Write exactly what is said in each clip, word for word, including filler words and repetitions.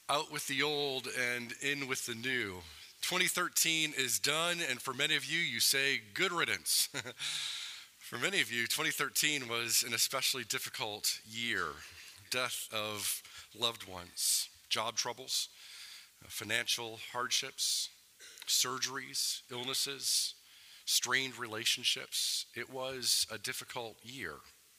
Out with the old and in with the new. twenty thirteen is done, and for many of you, you say good riddance. For many of you, twenty thirteen was an especially difficult year. Death of loved ones, job troubles, financial hardships, surgeries, illnesses, strained relationships. It was a difficult year.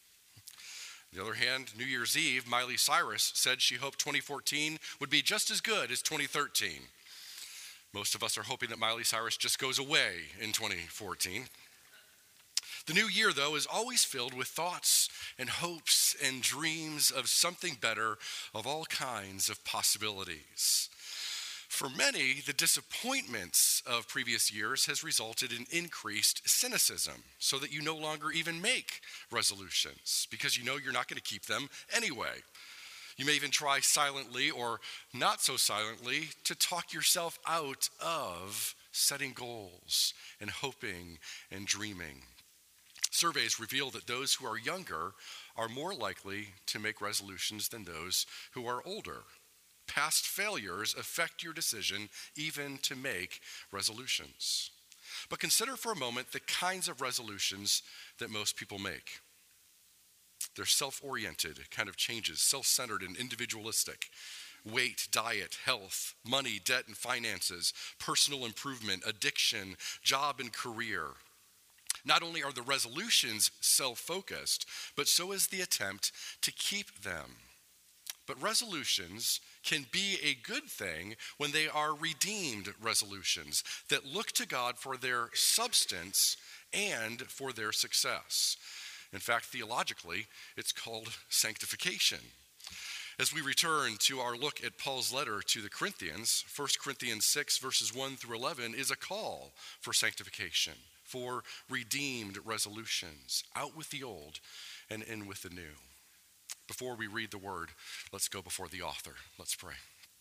On the other hand, New Year's Eve, Miley Cyrus said she hoped twenty fourteen would be just as good as twenty thirteen. Most of us are hoping that Miley Cyrus just goes away in twenty fourteen. The new year, though, is always filled with thoughts and hopes and dreams of something better, of all kinds of possibilities. For many, the disappointments of previous years has resulted in increased cynicism, so that you no longer even make resolutions because you know you're not going to keep them anyway. You may even try silently or not so silently to talk yourself out of setting goals and hoping and dreaming. Surveys reveal that those who are younger are more likely to make resolutions than those who are older. Past failures affect your decision even to make resolutions. But consider for a moment the kinds of resolutions that most people make. They're self-oriented kind of changes, self-centered and individualistic. Weight, diet, health, money, debt and finances, personal improvement, addiction, job and career. Not only are the resolutions self-focused, but so is the attempt to keep them. But resolutions can be a good thing when they are redeemed resolutions that look to God for their substance and for their success. In fact, theologically, it's called sanctification. As we return to our look at Paul's letter to the Corinthians, First Corinthians six, verses one through eleven is a call for sanctification, for redeemed resolutions, out with the old and in with the new. Before we read the word, let's go before the author. Let's pray.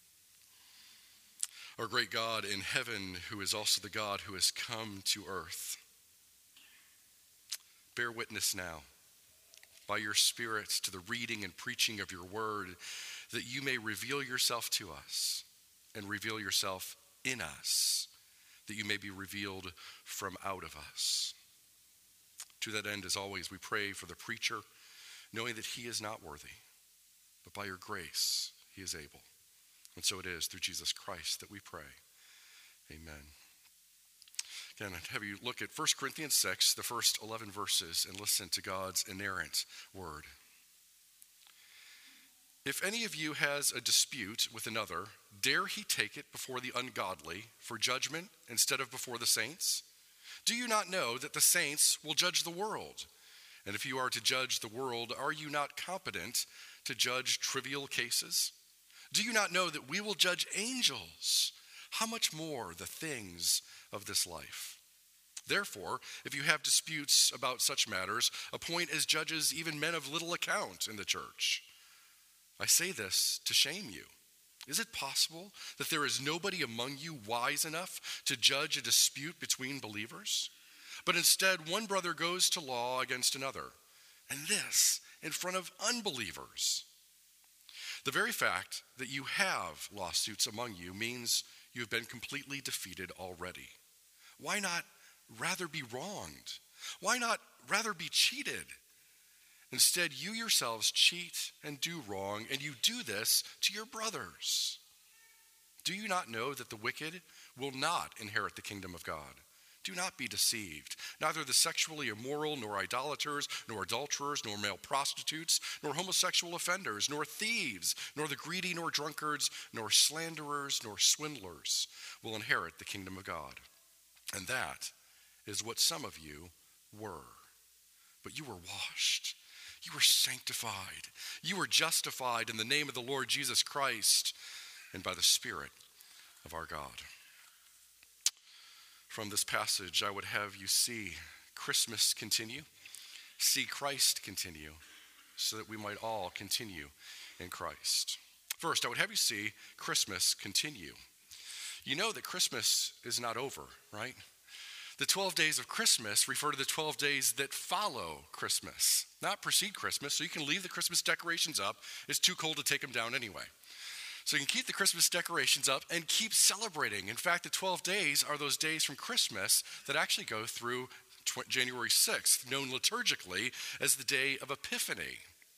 Our great God in heaven, who is also the God who has come to earth, bear witness now by your Spirit to the reading and preaching of your word, that you may reveal yourself to us and reveal yourself in us, that you may be revealed from out of us. To that end, as always, we pray for the preacher, knowing that he is not worthy, but by your grace he is able. And so it is through Jesus Christ that we pray. Amen. Again, I'd have you look at First Corinthians six, the first eleven verses, and listen to God's inerrant word. If any of you has a dispute with another, dare he take it before the ungodly for judgment instead of before the saints? Do you not know that the saints will judge the world? And if you are to judge the world, are you not competent to judge trivial cases? Do you not know that we will judge angels? How much more the things of this life? Therefore, if you have disputes about such matters, appoint as judges even men of little account in the church. I say this to shame you. Is it possible that there is nobody among you wise enough to judge a dispute between believers? But instead, one brother goes to law against another, and this in front of unbelievers. The very fact that you have lawsuits among you means you have been completely defeated already. Why not rather be wronged? Why not rather be cheated? Instead, you yourselves cheat and do wrong, and you do this to your brothers. Do you not know that the wicked will not inherit the kingdom of God? Do not be deceived. Neither the sexually immoral, nor idolaters, nor adulterers, nor male prostitutes, nor homosexual offenders, nor thieves, nor the greedy, nor drunkards, nor slanderers, nor swindlers will inherit the kingdom of God. And that is what some of you were. But you were washed. You were sanctified. You were justified in the name of the Lord Jesus Christ and by the Spirit of our God. From this passage, I would have you see Christmas continue, see Christ continue, so that we might all continue in Christ. First, I would have you see Christmas continue. You know that Christmas is not over, right? The twelve days of Christmas refer to the twelve days that follow Christmas, not precede Christmas, so you can leave the Christmas decorations up. It's too cold to take them down anyway. So you can keep the Christmas decorations up and keep celebrating. In fact, the twelve days are those days from Christmas that actually go through January sixth, known liturgically as the day of Epiphany.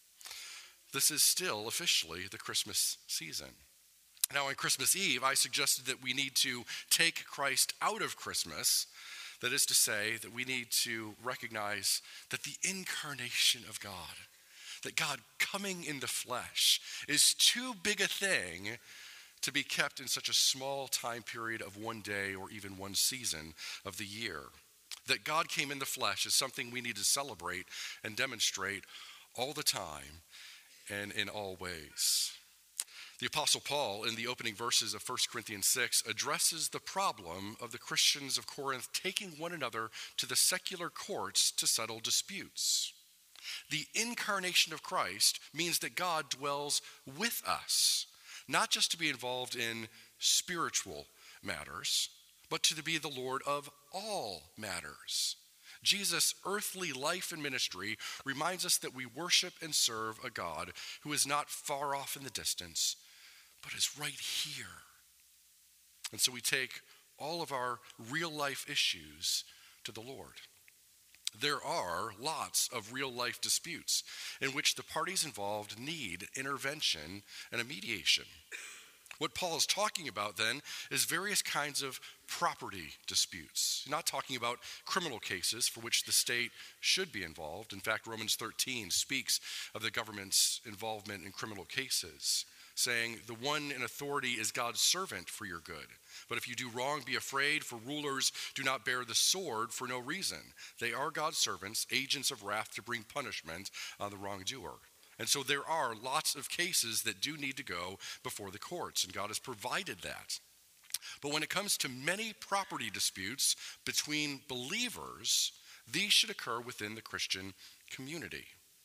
This is still officially the Christmas season. Now, on Christmas Eve, I suggested that we need to take Christ out of Christmas. That is to say, that we need to recognize that the incarnation of God, that God coming in the flesh, is too big a thing to be kept in such a small time period of one day or even one season of the year. That God came in the flesh is something we need to celebrate and demonstrate all the time and in all ways. The Apostle Paul, in the opening verses of First Corinthians six, addresses the problem of the Christians of Corinth taking one another to the secular courts to settle disputes. The incarnation of Christ means that God dwells with us, not just to be involved in spiritual matters, but to be the Lord of all matters. Jesus' earthly life and ministry reminds us that we worship and serve a God who is not far off in the distance, but is right here. And so we take all of our real life issues to the Lord. There are lots of real life disputes in which the parties involved need intervention and a mediation. What Paul is talking about then is various kinds of property disputes. He's not talking about criminal cases for which the state should be involved. In fact, Romans thirteen speaks of the government's involvement in criminal cases, saying the one in authority is God's servant for your good. But if you do wrong, be afraid, for rulers do not bear the sword for no reason. They are God's servants, agents of wrath to bring punishment on the wrongdoer. And so there are lots of cases that do need to go before the courts, and God has provided that. But when it comes to many property disputes between believers, these should occur within the Christian community.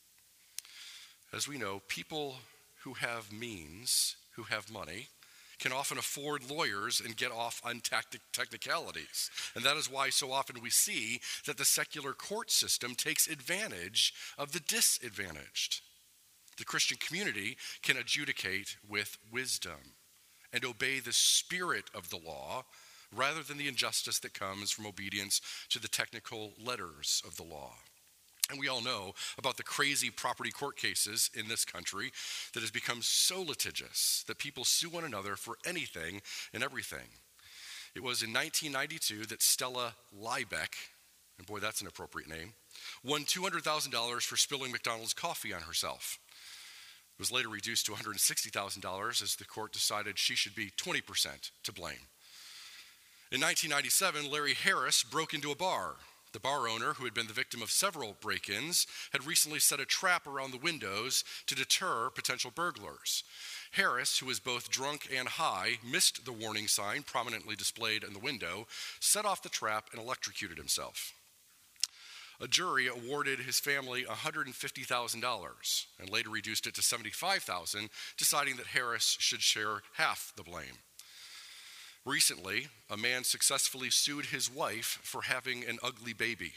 As we know, people who have means, who have money, can often afford lawyers and get off on tactic technicalities. And that is why so often we see that the secular court system takes advantage of the disadvantaged. The Christian community can adjudicate with wisdom and obey the spirit of the law rather than the injustice that comes from obedience to the technical letters of the law. And we all know about the crazy property court cases in this country that has become so litigious that people sue one another for anything and everything. It was in nineteen ninety-two that Stella Liebeck, and boy, that's an appropriate name, won two hundred thousand dollars for spilling McDonald's coffee on herself. It was later reduced to one hundred sixty thousand dollars as the court decided she should be twenty percent to blame. In nineteen ninety-seven, Larry Harris broke into a bar. The bar owner, who had been the victim of several break-ins, had recently set a trap around the windows to deter potential burglars. Harris, who was both drunk and high, missed the warning sign prominently displayed in the window, set off the trap, and electrocuted himself. A jury awarded his family one hundred fifty thousand dollars and later reduced it to seventy-five thousand dollars, deciding that Harris should share half the blame. Recently, a man successfully sued his wife for having an ugly baby.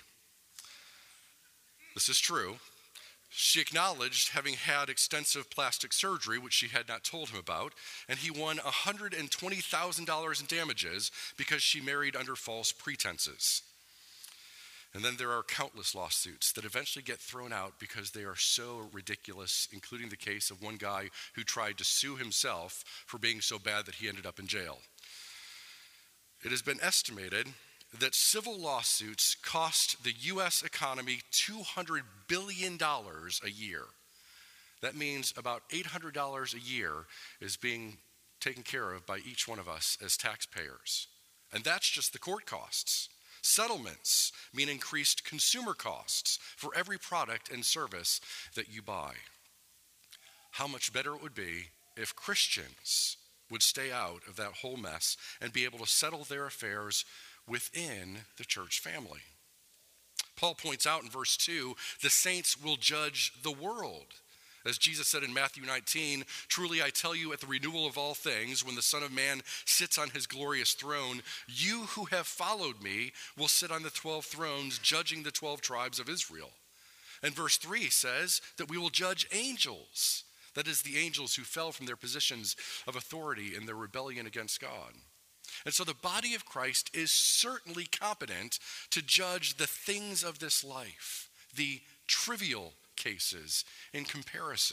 This is true. She acknowledged having had extensive plastic surgery, which she had not told him about, and he won one hundred twenty thousand dollars in damages because she married under false pretenses. And then there are countless lawsuits that eventually get thrown out because they are so ridiculous, including the case of one guy who tried to sue himself for being so bad that he ended up in jail. It has been estimated that civil lawsuits cost the U S economy two hundred billion dollars a year. That means about eight hundred dollars a year is being taken care of by each one of us as taxpayers. And that's just the court costs. Settlements mean increased consumer costs for every product and service that you buy. How much better it would be if Christians would stay out of that whole mess and be able to settle their affairs within the church family. Paul points out in verse two, the saints will judge the world. As Jesus said in Matthew nineteen, truly I tell you, at the renewal of all things, when the Son of Man sits on his glorious throne, you who have followed me will sit on the twelve thrones, judging the twelve tribes of Israel. And verse three says that we will judge angels. That is, the angels who fell from their positions of authority in their rebellion against God. And so the body of Christ is certainly competent to judge the things of this life, the trivial cases in comparison.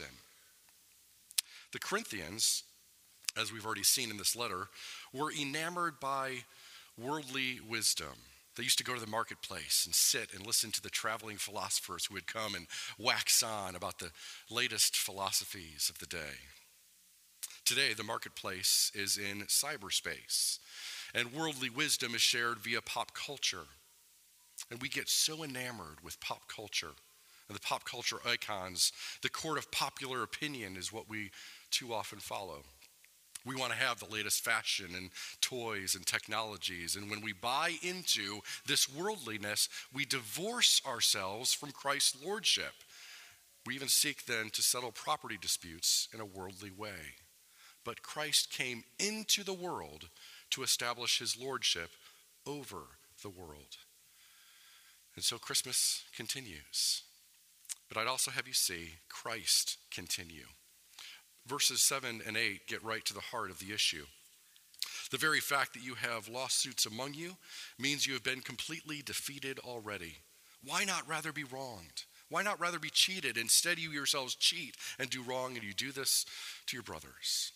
The Corinthians, as we've already seen in this letter, were enamored by worldly wisdom. They used to go to the marketplace and sit and listen to the traveling philosophers who would come and wax on about the latest philosophies of the day. Today, the marketplace is in cyberspace, and worldly wisdom is shared via pop culture. And we get so enamored with pop culture and the pop culture icons. The court of popular opinion is what we too often follow. We want to have the latest fashion and toys and technologies. And when we buy into this worldliness, we divorce ourselves from Christ's lordship. We even seek then to settle property disputes in a worldly way. But Christ came into the world to establish his lordship over the world. And so Christmas continues. But I'd also have you see Christ continue. Verses seven and eight get right to the heart of the issue. The very fact that you have lawsuits among you means you have been completely defeated already. Why not rather be wronged? Why not rather be cheated? Instead, you yourselves cheat and do wrong, and you do this to your brothers.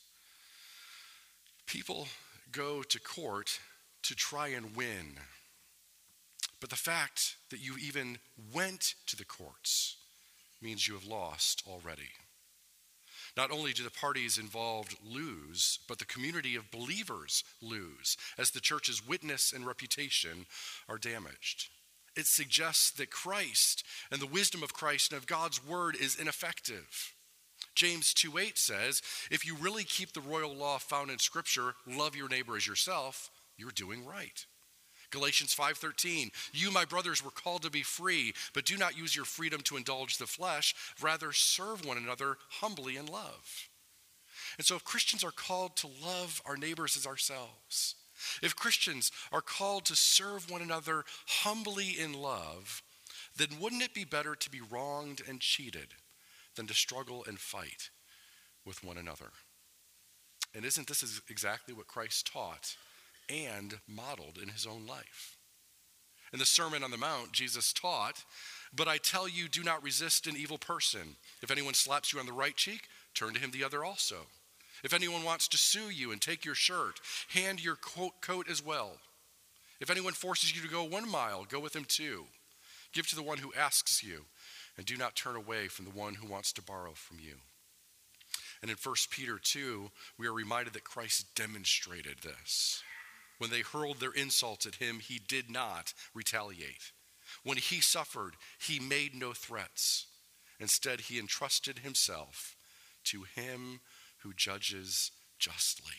People go to court to try and win. But the fact that you even went to the courts means you have lost already. Not only do the parties involved lose, but the community of believers lose, as the church's witness and reputation are damaged. It suggests that Christ and the wisdom of Christ and of God's word is ineffective. James two eight says, if you really keep the royal law found in Scripture, love your neighbor as yourself, you're doing right. Galatians five thirteen, you, my brothers, were called to be free, but do not use your freedom to indulge the flesh. Rather, serve one another humbly in love. And so if Christians are called to love our neighbors as ourselves, if Christians are called to serve one another humbly in love, then wouldn't it be better to be wronged and cheated than to struggle and fight with one another? And isn't this exactly what Christ taught and modeled in his own life? In the Sermon on the Mount, Jesus taught, but I tell you, do not resist an evil person. If anyone slaps you on the right cheek, turn to him the other also. If anyone wants to sue you and take your shirt, hand your coat as well. If anyone forces you to go one mile, go with him two. Give to the one who asks you, and do not turn away from the one who wants to borrow from you. And in First Peter two, we are reminded that Christ demonstrated this. When they hurled their insults at him, he did not retaliate. When he suffered, he made no threats. Instead, he entrusted himself to him who judges justly.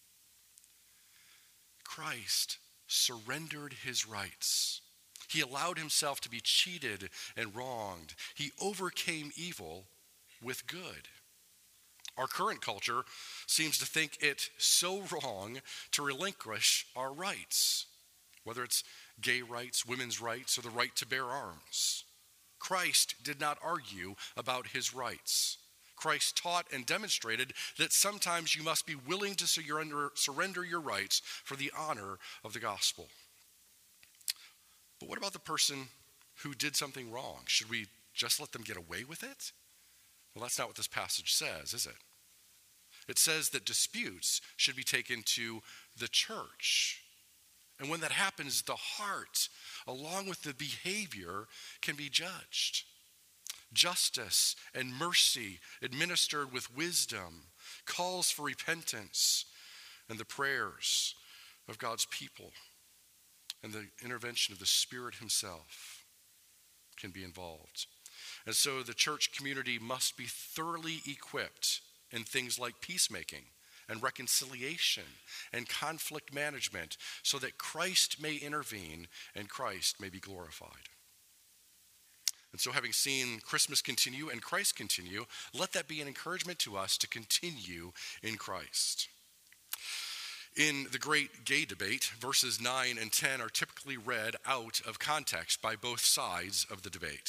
Christ surrendered his rights. He allowed himself to be cheated and wronged. He overcame evil with good. Our current culture seems to think it so wrong to relinquish our rights, whether it's gay rights, women's rights, or the right to bear arms. Christ did not argue about his rights. Christ taught and demonstrated that sometimes you must be willing to surrender, surrender your rights for the honor of the gospel. But what about the person who did something wrong? Should we just let them get away with it? Well, that's not what this passage says, is it? It says that disputes should be taken to the church. And when that happens, the heart, along with the behavior, can be judged. Justice and mercy administered with wisdom calls for repentance and the prayers of God's people, and the intervention of the Spirit himself can be involved. And so the church community must be thoroughly equipped in things like peacemaking and reconciliation and conflict management so that Christ may intervene and Christ may be glorified. And so having seen Christmas continue and Christ continue, let that be an encouragement to us to continue in Christ. In the great gay debate, verses nine and ten are typically read out of context by both sides of the debate.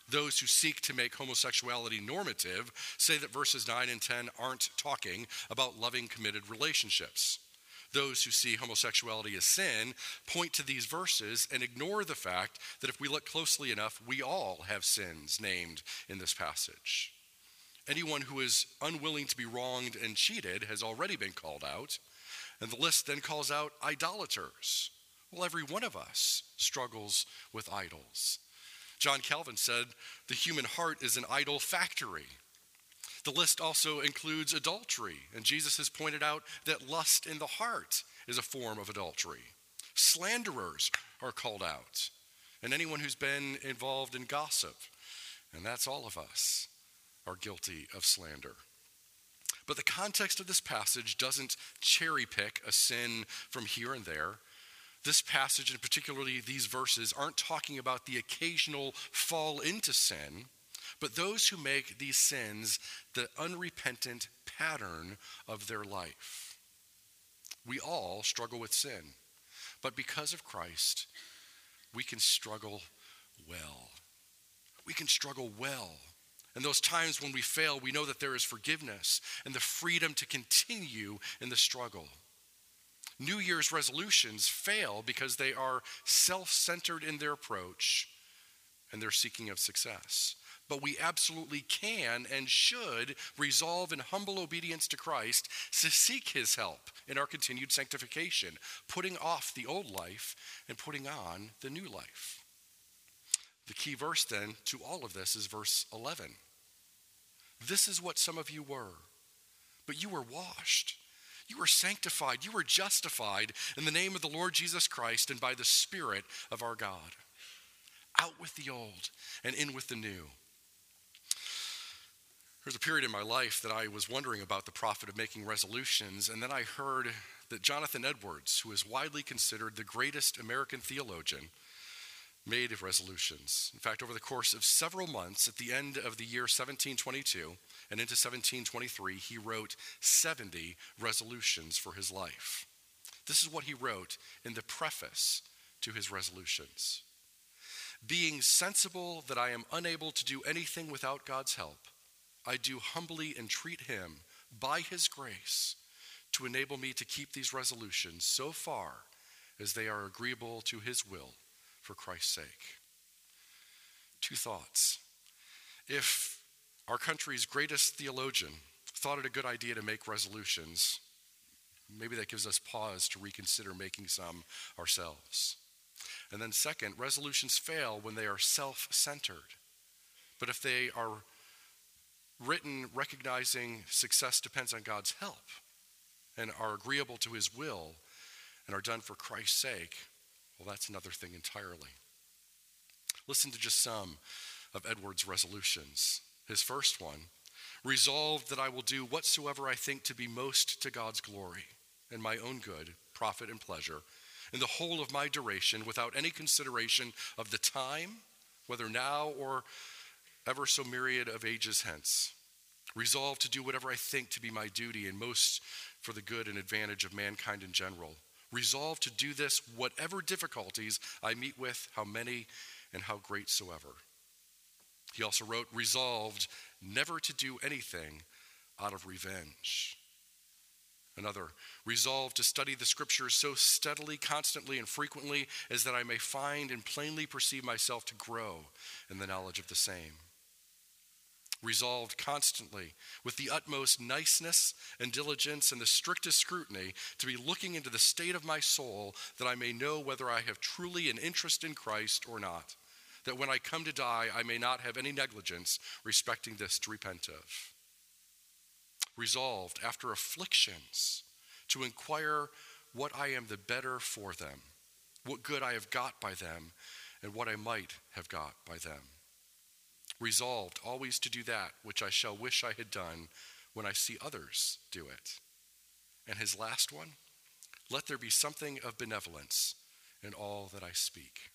Those who seek to make homosexuality normative say that verses nine and ten aren't talking about loving, committed relationships. Those who see homosexuality as sin point to these verses and ignore the fact that if we look closely enough, we all have sins named in this passage. Anyone who is unwilling to be wronged and cheated has already been called out, and the list then calls out idolaters. Well, every one of us struggles with idols. John Calvin said, the human heart is an idol factory. The list also includes adultery, and Jesus has pointed out that lust in the heart is a form of adultery. Slanderers are called out, and anyone who's been involved in gossip, and that's all of us, are guilty of slander. But the context of this passage doesn't cherry pick a sin from here and there. This passage, and particularly these verses, aren't talking about the occasional fall into sin, but those who make these sins the unrepentant pattern of their life. We all struggle with sin, but because of Christ, we can struggle well. We can struggle well. And those times when we fail, we know that there is forgiveness and the freedom to continue in the struggle. New Year's resolutions fail because they are self-centered in their approach and their seeking of success. But we absolutely can and should resolve in humble obedience to Christ to seek his help in our continued sanctification, putting off the old life and putting on the new life. The key verse then to all of this is verse eleven. This is what some of you were, but you were washed. You were sanctified, you were justified in the name of the Lord Jesus Christ and by the Spirit of our God. Out with the old and in with the new. There's a period in my life that I was wondering about the profit of making resolutions, and then I heard that Jonathan Edwards, who is widely considered the greatest American theologian, made resolutions. In fact, over the course of several months, at the end of the year seventeen twenty-two and into seventeen twenty-three, he wrote seventy resolutions for his life. This is what he wrote in the preface to his resolutions. Being sensible that I am unable to do anything without God's help, I do humbly entreat him by his grace to enable me to keep these resolutions so far as they are agreeable to his will for Christ's sake. Two thoughts. If our country's greatest theologian thought it a good idea to make resolutions, maybe that gives us pause to reconsider making some ourselves. And then second, resolutions fail when they are self-centered. But if they are written recognizing success depends on God's help and are agreeable to his will and are done for Christ's sake, well, that's another thing entirely. Listen to just some of Edwards' resolutions. His first one, resolved that I will do whatsoever I think to be most to God's glory and my own good, profit, and pleasure in the whole of my duration without any consideration of the time, whether now or ever so myriad of ages hence. Resolved to do whatever I think to be my duty and most for the good and advantage of mankind in general. Resolved to do this whatever difficulties I meet with, how many and how great soever. He also wrote, resolved never to do anything out of revenge. Another, resolved to study the scriptures so steadily, constantly, and frequently as that I may find and plainly perceive myself to grow in the knowledge of the same. Resolved constantly, with the utmost niceness and diligence and the strictest scrutiny, to be looking into the state of my soul, that I may know whether I have truly an interest in Christ or not, that when I come to die, I may not have any negligence respecting this to repent of. Resolved, after afflictions, to inquire what I am the better for them, what good I have got by them, and what I might have got by them. Resolved always to do that which I shall wish I had done when I see others do it. And his last one, let there be something of benevolence in all that I speak.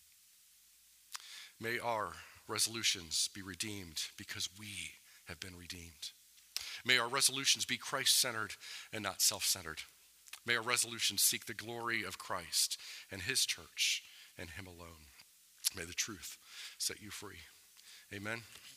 May our resolutions be redeemed because we have been redeemed. May our resolutions be Christ-centered and not self-centered. May our resolutions seek the glory of Christ and his church and him alone. May the truth set you free. Amen.